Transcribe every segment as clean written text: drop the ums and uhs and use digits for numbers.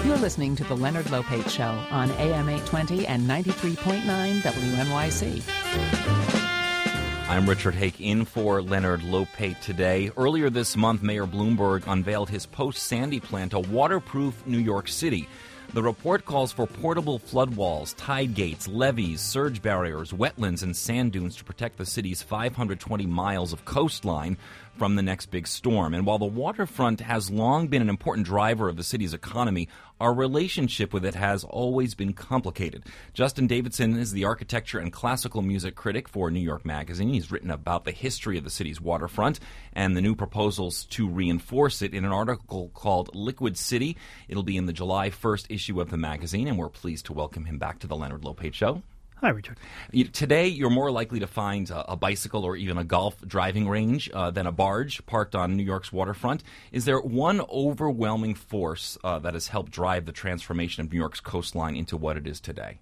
You're listening to The Leonard Lopate Show on AM 820 and 93.9 WNYC. I'm Richard Hake in for Leonard Lopate today. Earlier this month, Mayor Bloomberg unveiled his post-Sandy plan to waterproof New York City. The report calls for portable flood walls, tide gates, levees, surge barriers, wetlands, and sand dunes to protect the city's 520 miles of coastline from the next big storm. And while the waterfront has long been an important driver of the city's economy, our relationship with it has always been complicated. Justin Davidson is the architecture and classical music critic for New York Magazine. He's written about the history of the city's waterfront and the new proposals to reinforce it in an article called Liquid City. It'll be in the July 1st issue of the magazine, and we're pleased to welcome him back to the Leonard Lopate Show. Hi, Richard. Today, you're more likely to find a bicycle or even a golf driving range than a barge parked on New York's waterfront. Is there one overwhelming force that has helped drive the transformation of New York's coastline into what it is today?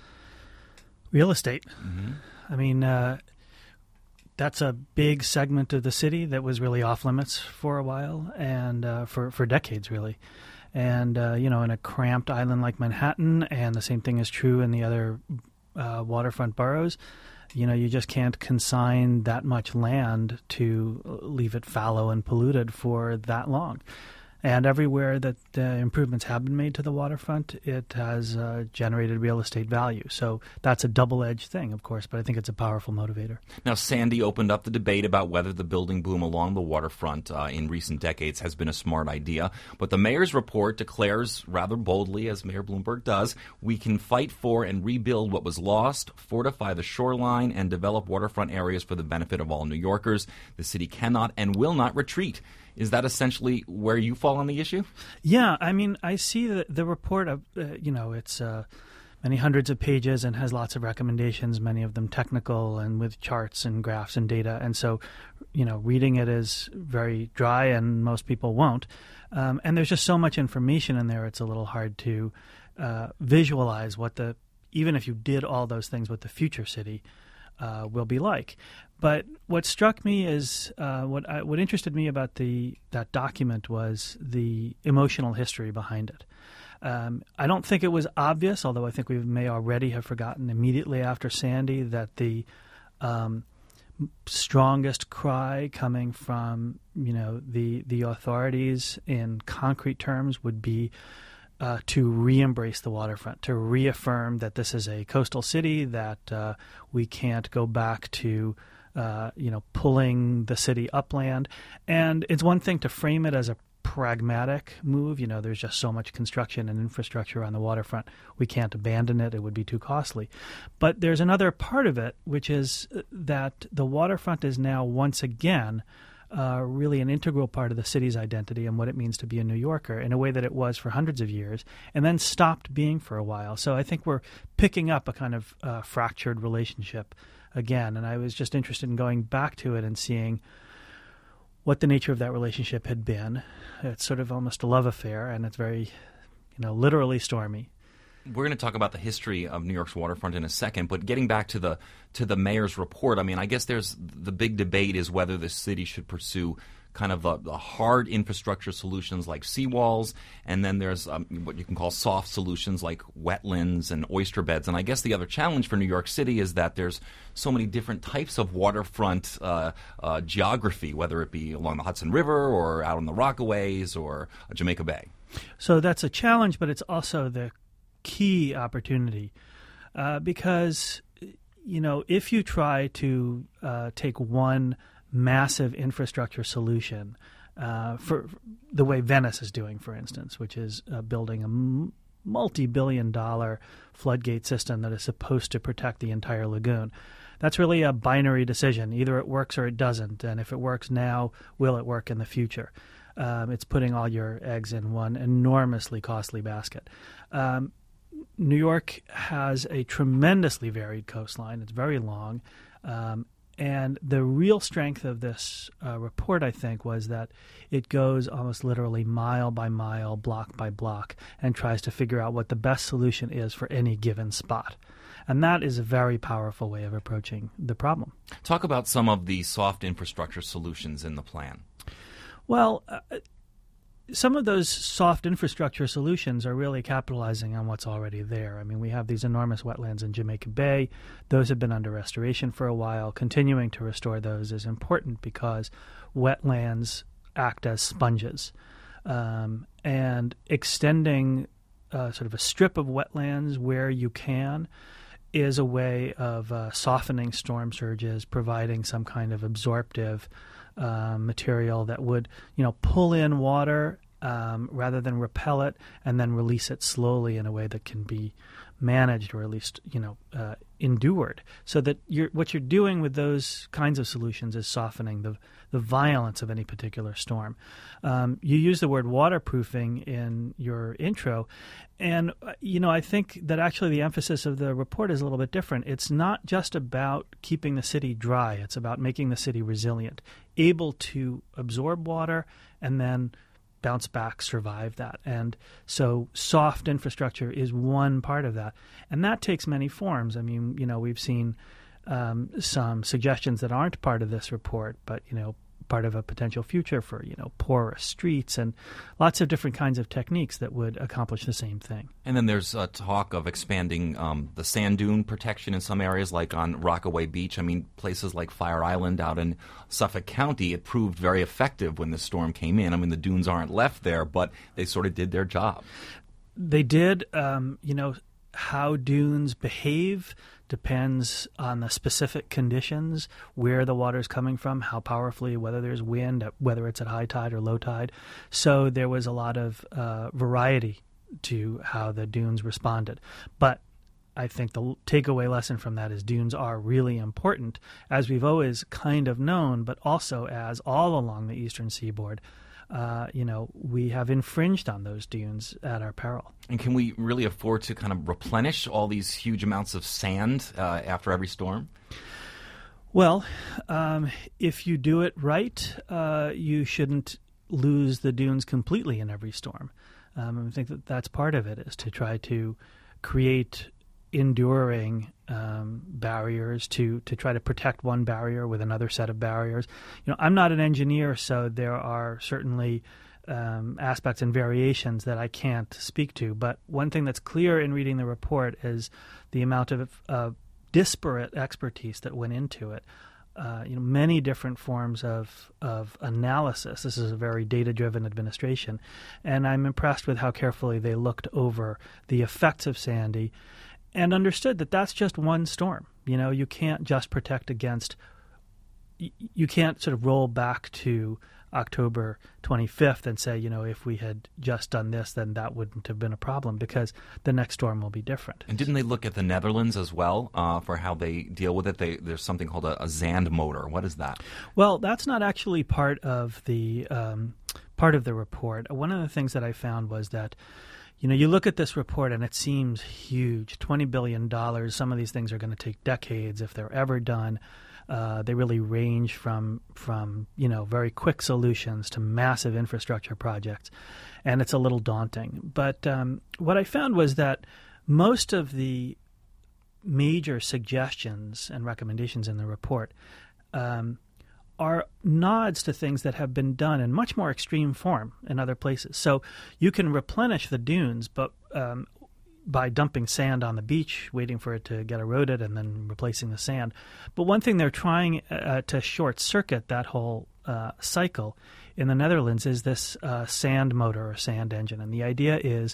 Real estate. Mm-hmm. I mean, that's a big segment of the city that was really off limits for a while and for decades, really. And, in a cramped island like Manhattan, and the same thing is true in the other waterfront boroughs, you just can't consign that much land to leave it fallow and polluted for that long. And everywhere that improvements have been made to the waterfront, it has generated real estate value. So that's a double-edged thing, of course, but I think it's a powerful motivator. Now, Sandy opened up the debate about whether the building boom along the waterfront in recent decades has been a smart idea. But the mayor's report declares rather boldly, as Mayor Bloomberg does, we can fight for and rebuild what was lost, fortify the shoreline, and develop waterfront areas for the benefit of all New Yorkers. The city cannot and will not retreat. Is that essentially where you fall on the issue? Yeah, I mean, I see the report of, it's many hundreds of pages and has lots of recommendations, many of them technical and with charts and graphs and data. And so, reading it is very dry and most people won't. And there's just so much information in there, it's a little hard to visualize even if you did all those things, what the future city will be like. But what struck me is what interested me about that document was the emotional history behind it. I don't think it was obvious, although I think we may already have forgotten immediately after Sandy that the strongest cry coming from the authorities in concrete terms would be to re-embrace the waterfront, to reaffirm that this is a coastal city, that we can't go back to pulling the city upland. And it's one thing to frame it as a pragmatic move. There's just so much construction and infrastructure on the waterfront. We can't abandon it. It would be too costly. But there's another part of it, which is that the waterfront is now once again really an integral part of the city's identity and what it means to be a New Yorker in a way that it was for hundreds of years and then stopped being for a while. So I think we're picking up a kind of fractured relationship again. And I was just interested in going back to it and seeing what the nature of that relationship had been. It's sort of almost a love affair, and it's very, literally stormy. We're going to talk about the history of New York's waterfront in a second, but getting back to the mayor's report, I mean, I guess there's the big debate is whether the city should pursue kind of the hard infrastructure solutions like seawalls, and then there's what you can call soft solutions like wetlands and oyster beds. And I guess the other challenge for New York City is that there's so many different types of waterfront geography, whether it be along the Hudson River or out on the Rockaways or Jamaica Bay. So that's a challenge, but it's also the key opportunity because, if you try to take one massive infrastructure solution for the way Venice is doing, for instance, which is building a multi-billion-dollar floodgate system that is supposed to protect the entire lagoon. That's really a binary decision. Either it works or it doesn't. And if it works now, will it work in the future? It's putting all your eggs in one enormously costly basket. New York has a tremendously varied coastline. It's very long. And the real strength of this report, I think, was that it goes almost literally mile by mile, block by block, and tries to figure out what the best solution is for any given spot. And that is a very powerful way of approaching the problem. Talk about some of the soft infrastructure solutions in the plan. Well, some of those soft infrastructure solutions are really capitalizing on what's already there. I mean, we have these enormous wetlands in Jamaica Bay. Those have been under restoration for a while. Continuing to restore those is important because wetlands act as sponges. And extending sort of a strip of wetlands where you can is a way of softening storm surges, providing some kind of absorptive material that would, pull in water rather than repel it, and then release it slowly in a way that can be managed, or at least endured. So that what you're doing with those kinds of solutions is softening the violence of any particular storm. You use the word waterproofing in your intro, and I think that actually the emphasis of the report is a little bit different. It's not just about keeping the city dry. It's about making the city resilient, able to absorb water and then bounce back, survive that. And so soft infrastructure is one part of that. And that takes many forms. I mean, we've seen some suggestions that aren't part of this report, but, part of a potential future for, porous streets and lots of different kinds of techniques that would accomplish the same thing. And then there's talk of expanding the sand dune protection in some areas, like on Rockaway Beach. I mean, places like Fire Island out in Suffolk County, it proved very effective when the storm came in. I mean, the dunes aren't left there, but they sort of did their job. They did. How dunes behave depends on the specific conditions, where the water is coming from, how powerfully, whether there's wind, whether it's at high tide or low tide. So there was a lot of variety to how the dunes responded. But I think the takeaway lesson from that is dunes are really important, as we've always kind of known, but also as all along the eastern seaboard, we have infringed on those dunes at our peril. And can we really afford to kind of replenish all these huge amounts of sand after every storm? Well, if you do it right, you shouldn't lose the dunes completely in every storm. I think that that's part of it, is to try to create enduring barriers, to try to protect one barrier with another set of barriers. I'm not an engineer, so there are certainly aspects and variations that I can't speak to. But one thing that's clear in reading the report is the amount of disparate expertise that went into it. Many different forms of analysis. This is a very data-driven administration, and I'm impressed with how carefully they looked over the effects of Sandy and understood that that's just one storm. You can't just protect against. You can't sort of roll back to October 25th and say, if we had just done this, then that wouldn't have been a problem, because the next storm will be different. And didn't they look at the Netherlands as well for how they deal with it? There's something called a Zand motor. What is that? Well, that's not actually part of the report. One of the things that I found was that, you look at this report and it seems huge, $20 billion. Some of these things are going to take decades if they're ever done. They really range from very quick solutions to massive infrastructure projects, and it's a little daunting. But what I found was that most of the major suggestions and recommendations in the report are nods to things that have been done in much more extreme form in other places. So you can replenish the dunes, but by dumping sand on the beach, waiting for it to get eroded, and then replacing the sand. But one thing they're trying to short-circuit that whole cycle in the Netherlands is this sand motor or sand engine. And the idea is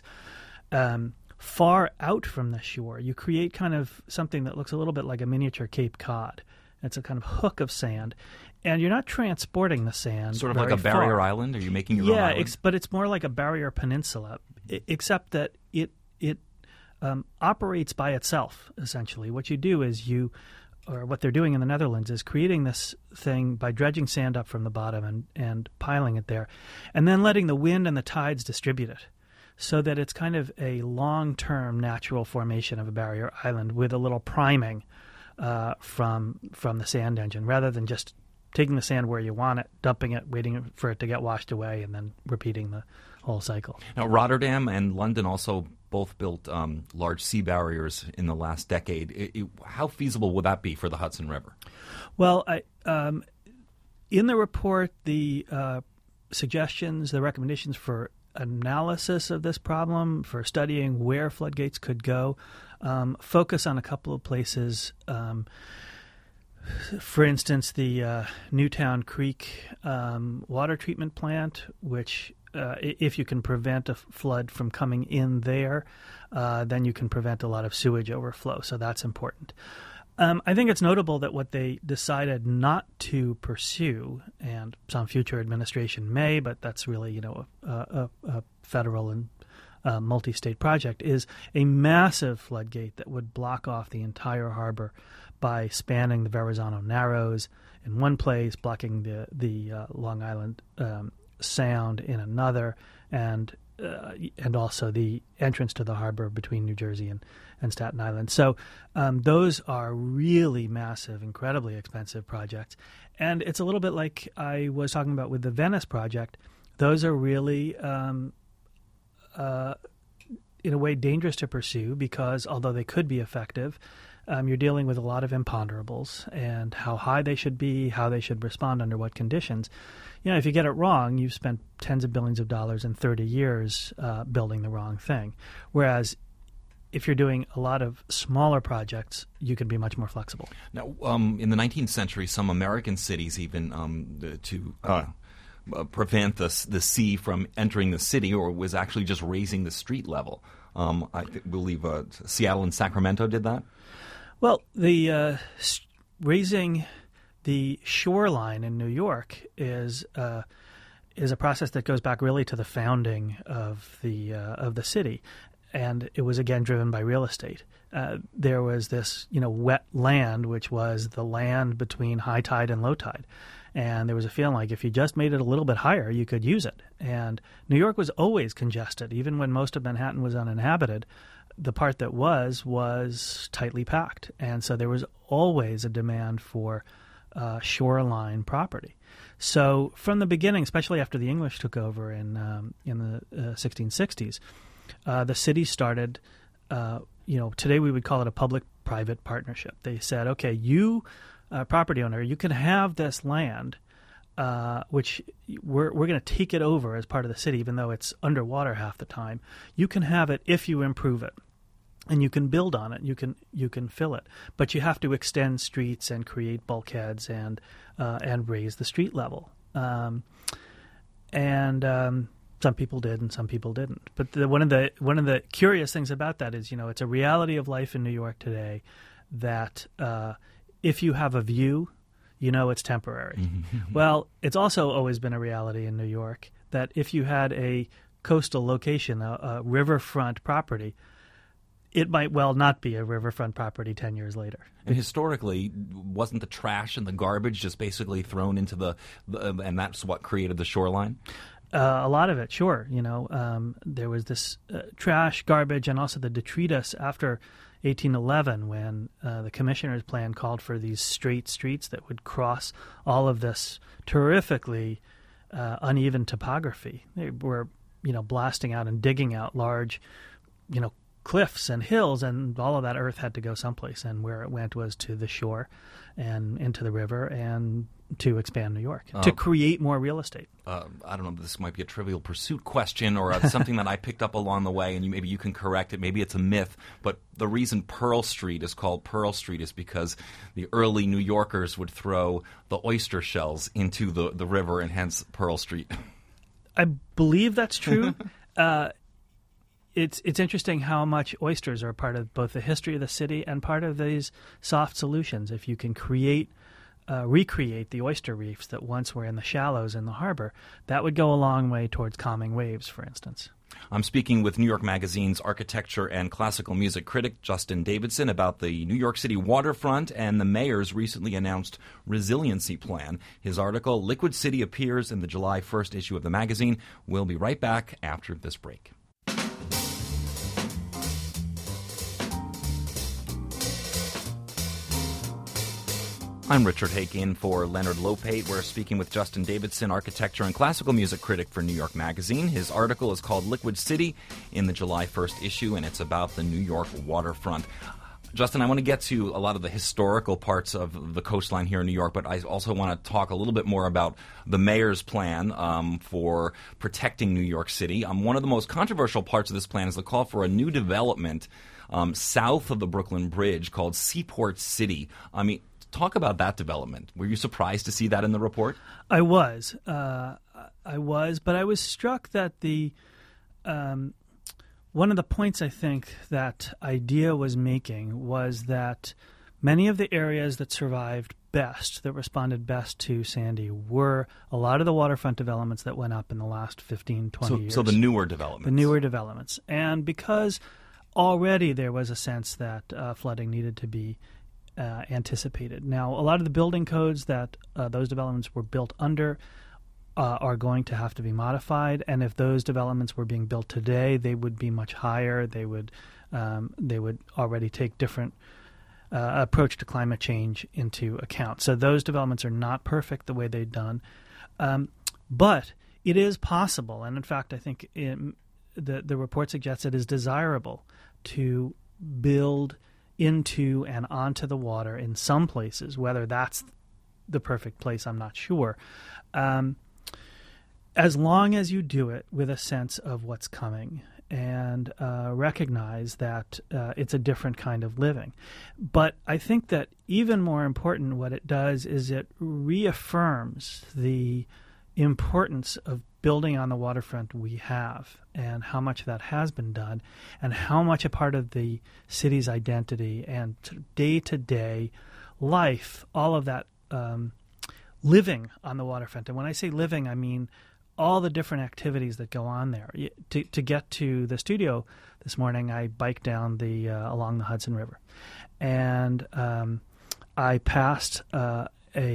far out from the shore, you create kind of something that looks a little bit like a miniature Cape Cod. It's a kind of hook of sand, and you're not transporting the sand. Sort of like a barrier island? Are you making your own island? Yeah, but it's more like a barrier peninsula, except that it operates by itself, essentially. What you do is what they're doing in the Netherlands is creating this thing by dredging sand up from the bottom and piling it there, and then letting the wind and the tides distribute it, so that it's kind of a long-term natural formation of a barrier island with a little priming from the sand engine, rather than just taking the sand where you want it, dumping it, waiting for it to get washed away, and then repeating the whole cycle. Now, Rotterdam and London also both built large sea barriers in the last decade. How feasible would that be for the Hudson River? Well, in the report, the suggestions, the recommendations for analysis of this problem, for studying where floodgates could go, focus on a couple of places. For instance, the Newtown Creek water treatment plant, which if you can prevent a flood from coming in there, then you can prevent a lot of sewage overflow. So that's important. I think it's notable that what they decided not to pursue, and some future administration may, but that's really a federal and multi-state project, is a massive floodgate that would block off the entire harbor by spanning the Verrazano Narrows in one place, blocking the Long Island Sound in another, and also the entrance to the harbor between New Jersey and Staten Island. So those are really massive, incredibly expensive projects. And it's a little bit like I was talking about with the Venice project. Those are really, in a way, dangerous to pursue because although they could be effective, you're dealing with a lot of imponderables and how high they should be, how they should respond under what conditions. If you get it wrong, you've spent tens of billions of dollars in 30 years building the wrong thing. Whereas if you're doing a lot of smaller projects, you can be much more flexible. Now, in the 19th century, some American cities even to prevent the sea from entering the city, or was actually just raising the street level. I believe Seattle and Sacramento did that. Well, the raising the shoreline in New York is a process that goes back really to the founding of the city, and it was again driven by real estate. There was this wet land, which was the land between high tide and low tide, and there was a feeling like if you just made it a little bit higher, you could use it. And New York was always congested, even when most of Manhattan was uninhabited. The part that was tightly packed, and so there was always a demand for shoreline property. So from the beginning, especially after the English took over in the 1660s, the city started. Today we would call it a public-private partnership. They said, "Okay, you, property owner, you can have this land, which we're going to take it over as part of the city, even though it's underwater half the time. You can have it if you improve it, and you can build on it. You can fill it, but you have to extend streets and create bulkheads and raise the street level." Some people did, and some people didn't. But one of the curious things about that is, it's a reality of life in New York today that if you have a view, it's temporary. Well, it's also always been a reality in New York that if you had a coastal location, a riverfront property, it might well not be a riverfront property 10 years later. And historically, wasn't the trash and the garbage just basically thrown into and that's what created the shoreline? A lot of it, sure. There was this trash, garbage, and also the detritus after 1811 when the commissioner's plan called for these straight streets that would cross all of this terrifically uneven topography. They were, blasting out and digging out large, cliffs and hills, and all of that earth had to go someplace, and where it went was to the shore and into the river and to expand New York, to create more real estate. I don't know, this might be a Trivial Pursuit question or something that I picked up along the way, and maybe you can correct it. Maybe it's a myth, but the reason Pearl Street is called Pearl Street is because the early New Yorkers would throw the oyster shells into the river, and hence Pearl Street. I believe that's true. It's interesting how much oysters are part of both the history of the city and part of these soft solutions. If you can recreate the oyster reefs that once were in the shallows in the harbor, that would go a long way towards calming waves, for instance. I'm speaking with New York Magazine's architecture and classical music critic Justin Davidson about the New York City waterfront and the mayor's recently announced resiliency plan. His article, Liquid City, appears in the July 1st issue of the magazine. We'll be right back after this break. I'm Richard Hake in for Leonard Lopate. We're speaking with Justin Davidson, architecture and classical music critic for New York Magazine. His article is called Liquid City in the July 1st issue, and it's about the New York waterfront. Justin, I want to get to a lot of the historical parts of the coastline here in New York, but I also want to talk a little bit more about the mayor's plan for protecting New York City. One of the most controversial parts of this plan is the call for a new development south of the Brooklyn Bridge called Seaport City. I mean, talk about that development. Were you surprised to see that in the report? I was, but I was struck that one of the points I think that IDEA was making was that many of the areas that survived best, that responded best to Sandy, were a lot of the waterfront developments that went up in the last 15, 20 years. So the newer developments. The newer developments. And because already there was a sense that flooding needed to be anticipated. Now, a lot of the building codes that those developments were built under are going to have to be modified, and if those developments were being built today, they would be much higher. They would already take different approach to climate change into account. So those developments are not perfect the way they're done, but it is possible, and in fact, I think the report suggests it is desirable to build into and onto the water in some places. Whether that's the perfect place, I'm not sure. As long as you do it with a sense of what's coming and recognize that it's a different kind of living. But I think that even more important, what it does is it reaffirms the importance of building on the waterfront we have and how much that has been done and how much a part of the city's identity and day-to-day life, all of that living on the waterfront. And when I say living, I mean all the different activities that go on there. To get to the studio this morning, I biked down along the Hudson River, and I passed a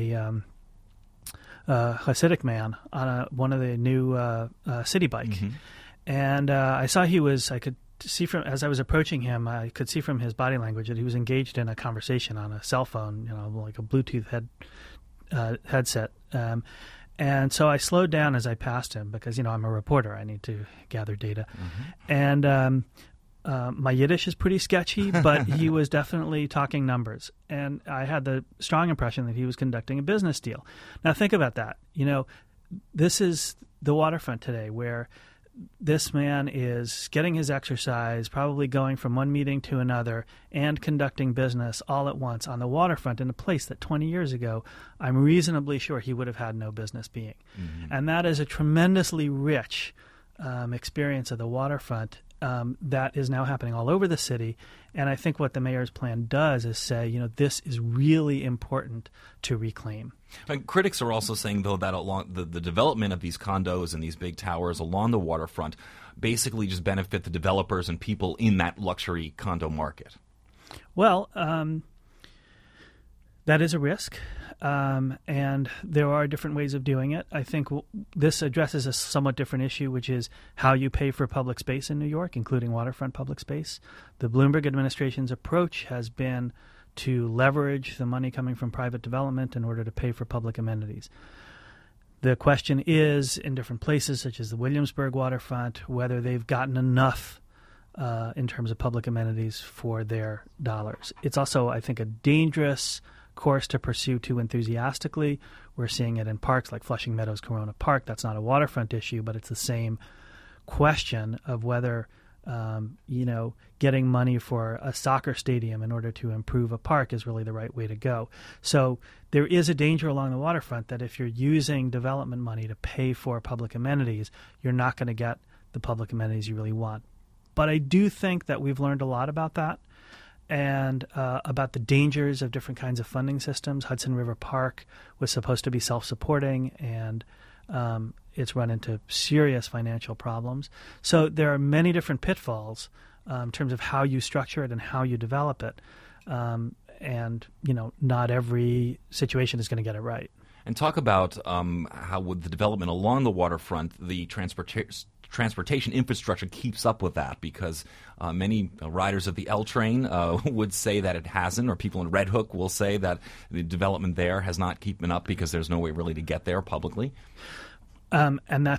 Hasidic man on one of the new city bike, mm-hmm. and I saw I could see from as I was approaching him, I could see from his body language that he was engaged in a conversation on a cell phone, like a Bluetooth headset. And so I slowed down as I passed him because, I'm a reporter. I need to gather data. Mm-hmm. And my Yiddish is pretty sketchy, but he was definitely talking numbers. And I had the strong impression that he was conducting a business deal. Now, think about that. This is the waterfront today where this man is getting his exercise, probably going from one meeting to another, and conducting business all at once on the waterfront in a place that 20 years ago, I'm reasonably sure he would have had no business being. Mm-hmm. And that is a tremendously rich experience of the waterfront that is now happening all over the city. And I think what the mayor's plan does is say, this is really important to reclaim. And critics are also saying, though, that along the development of these condos and these big towers along the waterfront basically just benefit the developers and people in that luxury condo market. Well, that is a risk, and there are different ways of doing it. I think this addresses a somewhat different issue, which is how you pay for public space in New York, including waterfront public space. The Bloomberg administration's approach has been to leverage the money coming from private development in order to pay for public amenities. The question is, in different places, such as the Williamsburg waterfront, whether they've gotten enough in terms of public amenities for their dollars. It's also, I think, a dangerous course to pursue too enthusiastically. We're seeing it in parks like Flushing Meadows Corona Park. That's not a waterfront issue, but it's the same question of whether getting money for a soccer stadium in order to improve a park is really the right way to go. So there is a danger along the waterfront that if you're using development money to pay for public amenities, you're not going to get the public amenities you really want. But I do think that we've learned a lot about that and about the dangers of different kinds of funding systems. Hudson River Park was supposed to be self-supporting, and it's run into serious financial problems. So there are many different pitfalls in terms of how you structure it and how you develop it. And, not every situation is going to get it right. And talk about how with the development along the waterfront, the transportation infrastructure keeps up with that, because many riders of the L train would say that it hasn't, or people in Red Hook will say that the development there has not kept up because there's no way really to get there publicly. And that's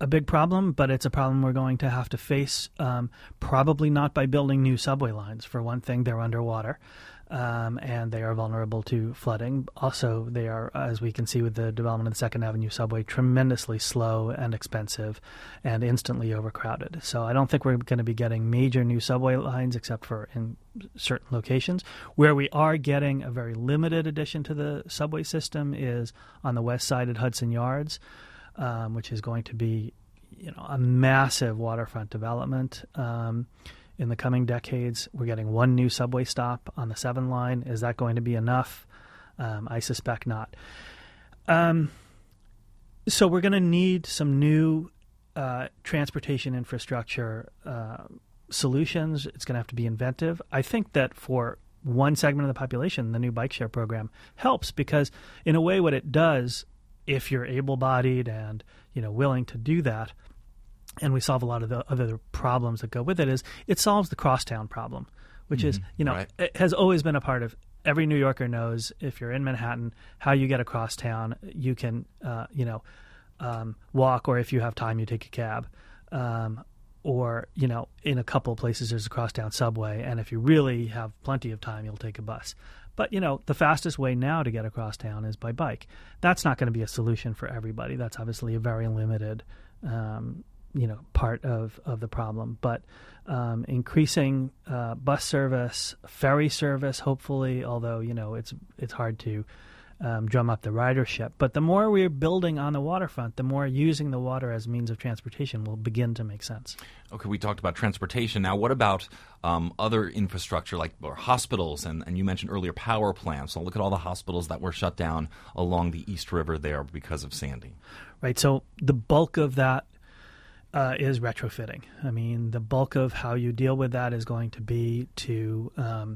a big problem, but it's a problem we're going to have to face, probably not by building new subway lines. For one thing, they're underwater, and they are vulnerable to flooding. Also, they are, as we can see with the development of the Second Avenue subway, tremendously slow and expensive and instantly overcrowded. So I don't think we're going to be getting major new subway lines except for in certain locations. Where we are getting a very limited addition to the subway system is on the west side at Hudson Yards, which is going to be, a massive waterfront development. In the coming decades, we're getting one new subway stop on the 7 line. Is that going to be enough? I suspect not. So we're going to need some new transportation infrastructure solutions. It's going to have to be inventive. I think that for one segment of the population, the new bike share program helps because, in a way, what it does, if you're able-bodied and willing to do that, and we solve a lot of the other problems that go with it, is it solves the crosstown problem, which is, right. It has always been a part of every New Yorker knows if you're in Manhattan, how you get across town. You can, walk, or if you have time, you take a cab. Or, in a couple of places there's a crosstown subway, and if you really have plenty of time, you'll take a bus. But, the fastest way now to get across town is by bike. That's not going to be a solution for everybody. That's obviously a very limited part of the problem. But increasing bus service, ferry service, hopefully, although, it's hard to drum up the ridership. But the more we're building on the waterfront, the more using the water as a means of transportation will begin to make sense. Okay, we talked about transportation. Now, what about other infrastructure or hospitals? And you mentioned earlier power plants. So look at all the hospitals that were shut down along the East River there because of Sandy. Right. So the bulk of that is retrofitting. I mean, the bulk of how you deal with that is going to be to,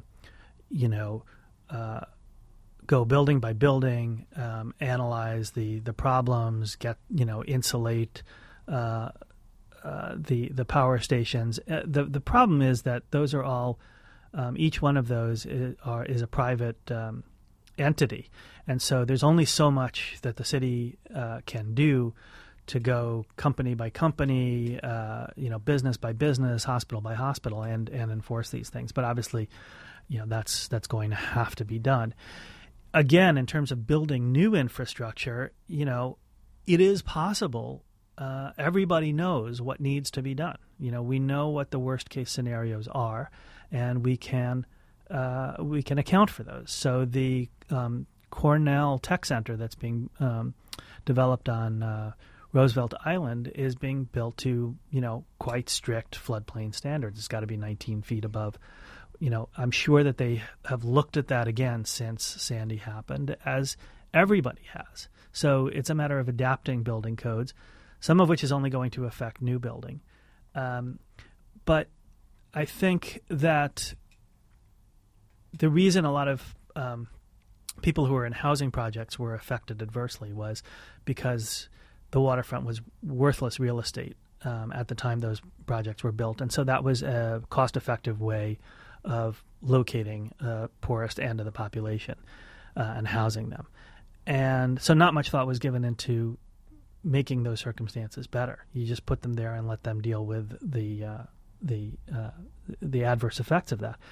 go building by building, analyze the problems, get insulate the power stations. The problem is that those are all each one of those is a private entity, and so there's only so much that the city can do to go company by company, business by business, hospital by hospital, and enforce these things. But obviously, that's going to have to be done. Again, in terms of building new infrastructure, it is possible. Everybody knows what needs to be done. We know what the worst case scenarios are, and we can account for those. So the Cornell Tech Center that's being developed on Roosevelt Island is being built to, quite strict floodplain standards. It's got to be 19 feet above. I'm sure that they have looked at that again since Sandy happened, as everybody has. So it's a matter of adapting building codes, some of which is only going to affect new building. But I think that the reason a lot of people who were in housing projects were affected adversely was because the waterfront was worthless real estate at the time those projects were built. And so that was a cost-effective way of locating the poorest end of the population and housing them. And so not much thought was given into making those circumstances better. You just put them there and let them deal with the adverse effects of that.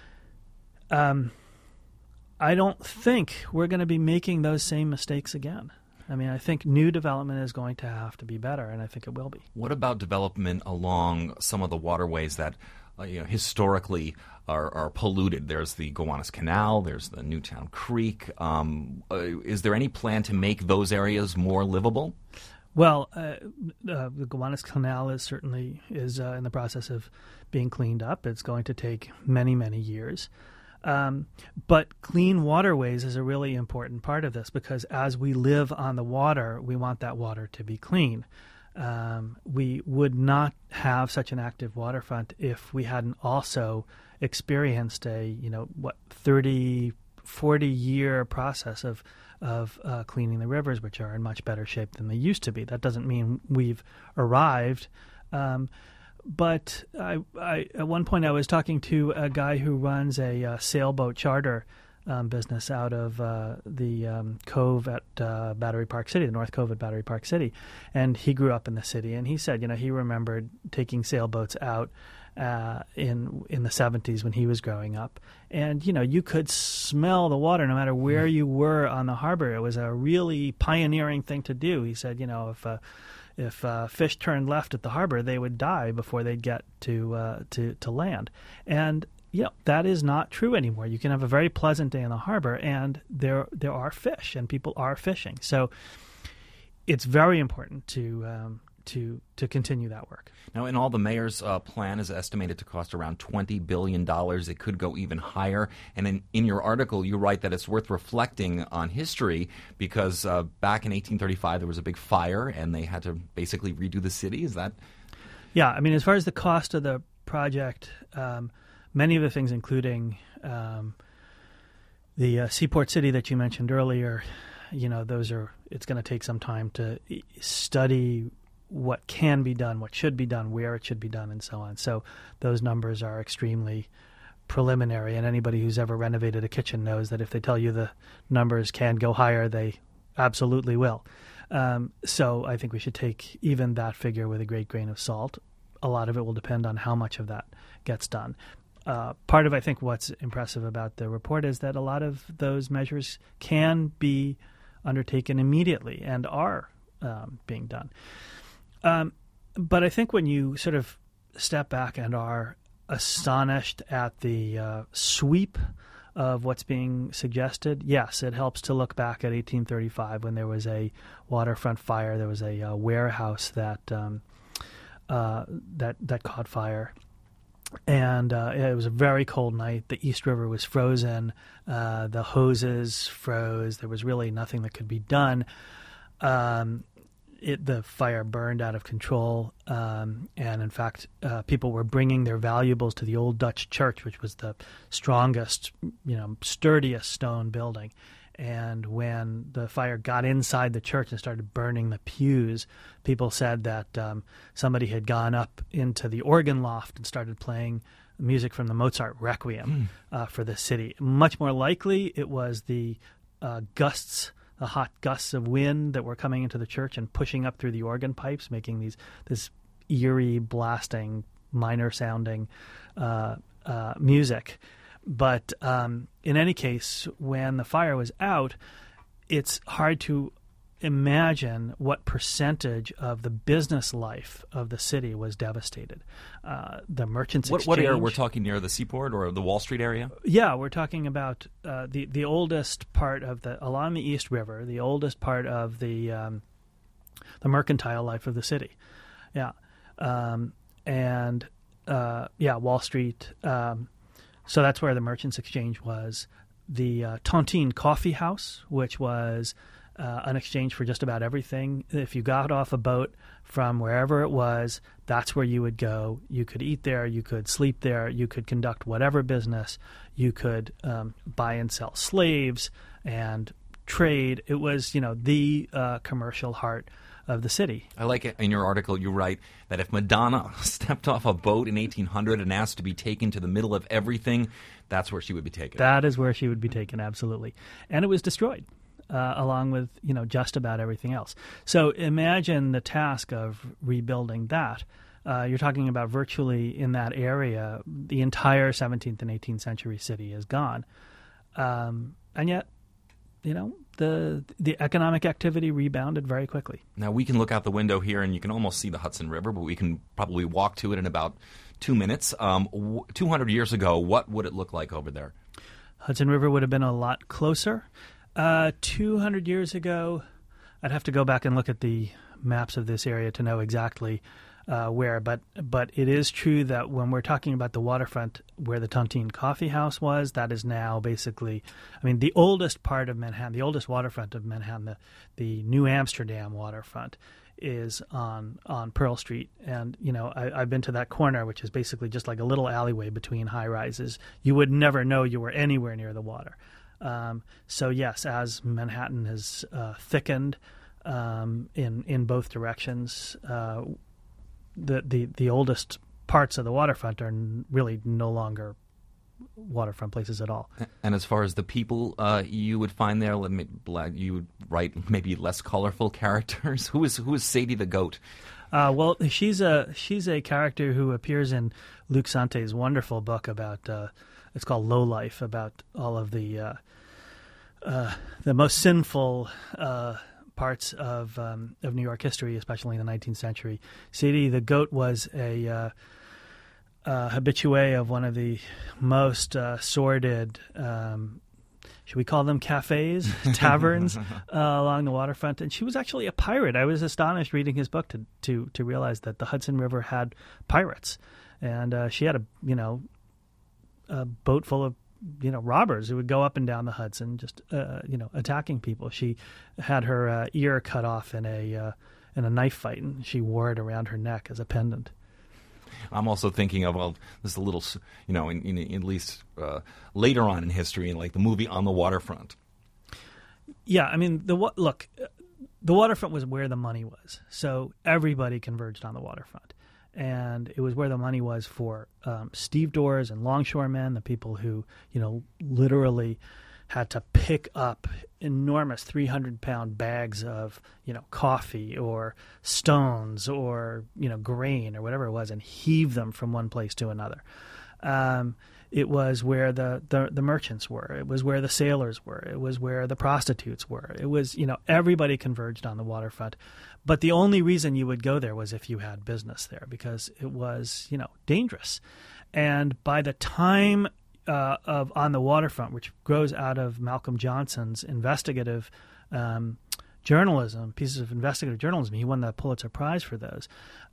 I don't think we're going to be making those same mistakes again. I mean, I think new development is going to have to be better, and I think it will be. What about development along some of the waterways that historically are polluted? There's the Gowanus Canal, there's the Newtown Creek. Is there any plan to make those areas more livable? Well, the Gowanus Canal is certainly in the process of being cleaned up. It's going to take many, many years. But clean waterways is a really important part of this because as we live on the water, we want that water to be clean. We would not have such an active waterfront if we hadn't also experienced a 30, 40-year process of cleaning the rivers, which are in much better shape than they used to be. That doesn't mean we've arrived. But I at one point I was talking to a guy who runs a sailboat charter business out of the Cove at Battery Park City, the North Cove at Battery Park City. And he grew up in the city, and he said, he remembered taking sailboats out in the 70s when he was growing up. And, you could smell the water no matter where you were on the harbor. It was a really pioneering thing to do. He said, if fish turned left at the harbor, they would die before they'd get to land. And that is not true anymore. You can have a very pleasant day in the harbor, and there are fish, and people are fishing. So it's very important to continue that work. Now, in all, the mayor's plan is estimated to cost around $20 billion. It could go even higher. And in your article, you write that it's worth reflecting on history because back in 1835, there was a big fire, and they had to basically redo the city. Is that? Yeah. I mean, as far as the cost of the project, many of the things, including the seaport city that you mentioned earlier, it's going to take some time to study what can be done, what should be done, where it should be done, and so on. So those numbers are extremely preliminary, and anybody who's ever renovated a kitchen knows that if they tell you the numbers can go higher, they absolutely will. So I think we should take even that figure with a great grain of salt. A lot of it will depend on how much of that gets done. Part of, I think, what's impressive about the report is that a lot of those measures can be undertaken immediately and are being done. But I think when you sort of step back and are astonished at the sweep of what's being suggested, yes, it helps to look back at 1835 when there was a waterfront fire. There was a warehouse that caught fire. And it was a very cold night. The East River was frozen. The hoses froze. There was really nothing that could be done. The fire burned out of control. And in fact, people were bringing their valuables to the old Dutch church, which was the strongest, sturdiest stone building. And when the fire got inside the church and started burning the pews, people said that somebody had gone up into the organ loft and started playing music from the Mozart Requiem for the city. Much more likely, it was the gusts, the hot gusts of wind that were coming into the church and pushing up through the organ pipes, making this eerie, blasting, minor-sounding music. But in any case, when the fire was out, it's hard to imagine what percentage of the business life of the city was devastated. The merchants' exchange. What area? We're talking near the seaport or the Wall Street area? Yeah, we're talking about the oldest part of along the East River, the oldest part of the mercantile life of the city. Yeah, Wall Street. So that's where the Merchants Exchange was. The Tontine Coffee House, which was an exchange for just about everything. If you got off a boat from wherever it was, that's where you would go. You could eat there. You could sleep there. You could conduct whatever business. You could buy and sell slaves and trade. It was, the commercial heart of the city. I like it. In your article, you write that if Madonna stepped off a boat in 1800 and asked to be taken to the middle of everything, that's where she would be taken. That is where she would be taken, absolutely. And it was destroyed, along with, just about everything else. So imagine the task of rebuilding that. You're talking about virtually in that area, the entire 17th and 18th century city is gone. And yet, the economic activity rebounded very quickly. Now, we can look out the window here and you can almost see the Hudson River, but we can probably walk to it in about 2 minutes. 200 years ago, what would it look like over there? Hudson River would have been a lot closer. 200 years ago, I'd have to go back and look at the maps of this area to know exactly where. But it is true that when we're talking about the waterfront where the Tontine Coffee House was, that is now basically, the oldest part of Manhattan, the oldest waterfront of Manhattan, the New Amsterdam waterfront, is on Pearl Street. And, I've been to that corner, which is basically just like a little alleyway between high-rises. You would never know you were anywhere near the water. So, yes, as Manhattan has thickened in both directions, the oldest parts of the waterfront are really no longer waterfront places at all. And as far as the people you would find there, you would write maybe less colorful characters. Who is Sadie the goat? Well, she's a character who appears in Luc Sante's wonderful book about it's called Low Life, about all of the most sinful parts of New York history, especially in the 19th century. Sadie the goat was a habitué of one of the most sordid, should we call them cafes, taverns along the waterfront. And she was actually a pirate. I was astonished reading his book to realize that the Hudson River had pirates. And she had a boat full of robbers who would go up and down the Hudson just attacking people. She had her ear cut off in a knife fight, and she wore it around her neck as a pendant. I'm also thinking of, this is a little, in at least later on in history, in like the movie On the Waterfront. Yeah, I mean, the waterfront was where the money was, so everybody converged on the waterfront, and it was where the money was for stevedores and longshoremen, the people who literally had to pick up enormous 300-pound bags of coffee or stones or grain or whatever it was, and heave them from one place to another. It was where the merchants were. It was where the sailors were. It was where the prostitutes were. It was everybody converged on the waterfront. But the only reason you would go there was if you had business there, because it was dangerous. And by the time of On the Waterfront, which grows out of Malcolm Johnson's investigative journalism, pieces of investigative journalism. He won the Pulitzer Prize for those.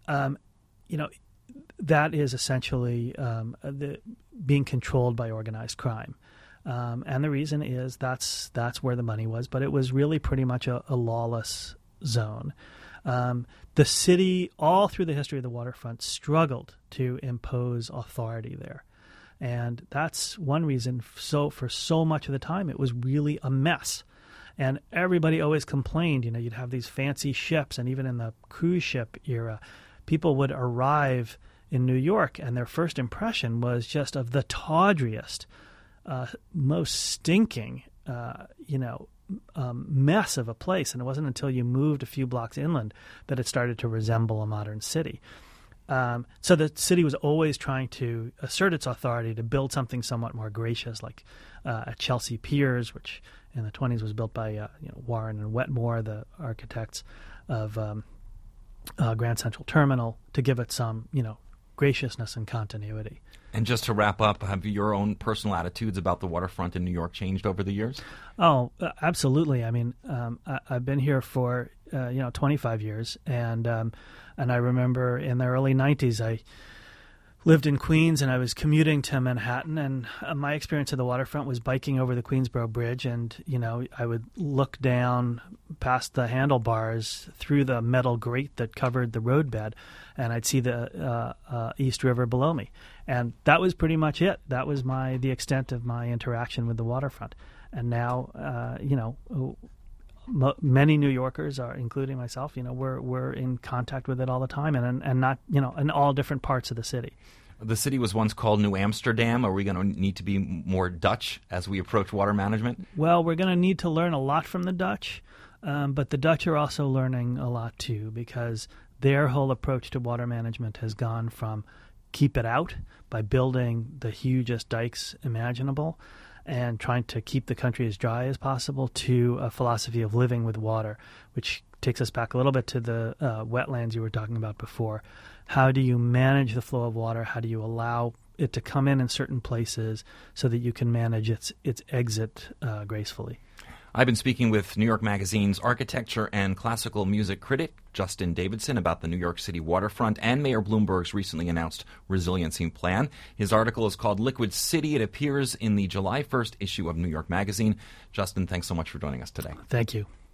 That is essentially being controlled by organized crime. And the reason is that's where the money was, but it was really pretty much a lawless zone. The city, all through the history of the waterfront, struggled to impose authority there. And that's one reason. So for so much of the time, it was really a mess. And everybody always complained, you'd have these fancy ships, and even in the cruise ship era, people would arrive in New York, and their first impression was just of the tawdriest, most stinking, mess of a place. And it wasn't until you moved a few blocks inland that it started to resemble a modern city. So the city was always trying to assert its authority to build something somewhat more gracious, like at Chelsea Piers, which in the 1920s was built by Warren and Wetmore, the architects of Grand Central Terminal, to give it some graciousness and continuity. And just to wrap up, have your own personal attitudes about the waterfront in New York changed over the years? Oh, absolutely. I mean, I've been here for 25 years, and I remember in the early 90s I lived in Queens, and I was commuting to Manhattan, and my experience of the waterfront was biking over the Queensboro Bridge, and I would look down past the handlebars through the metal grate that covered the roadbed, and I'd see the East River below me, and that was pretty much it. That was the extent of my interaction with the waterfront. And now, many New Yorkers are, including myself, we're in contact with it all the time, and not, in all different parts of the city. The city was once called New Amsterdam. Are we going to need to be more Dutch as we approach water management? Well, we're going to need to learn a lot from the Dutch, but the Dutch are also learning a lot too, because their whole approach to water management has gone from keep it out by building the hugest dikes imaginable and trying to keep the country as dry as possible, to a philosophy of living with water, which takes us back a little bit to the wetlands you were talking about before. How do you manage the flow of water? How do you allow it to come in certain places so that you can manage its exit gracefully? I've been speaking with New York Magazine's architecture and classical music critic Justin Davidson about the New York City waterfront and Mayor Bloomberg's recently announced resiliency plan. His article is called Liquid City. It appears in the July 1st issue of New York Magazine. Justin, thanks so much for joining us today. Thank you.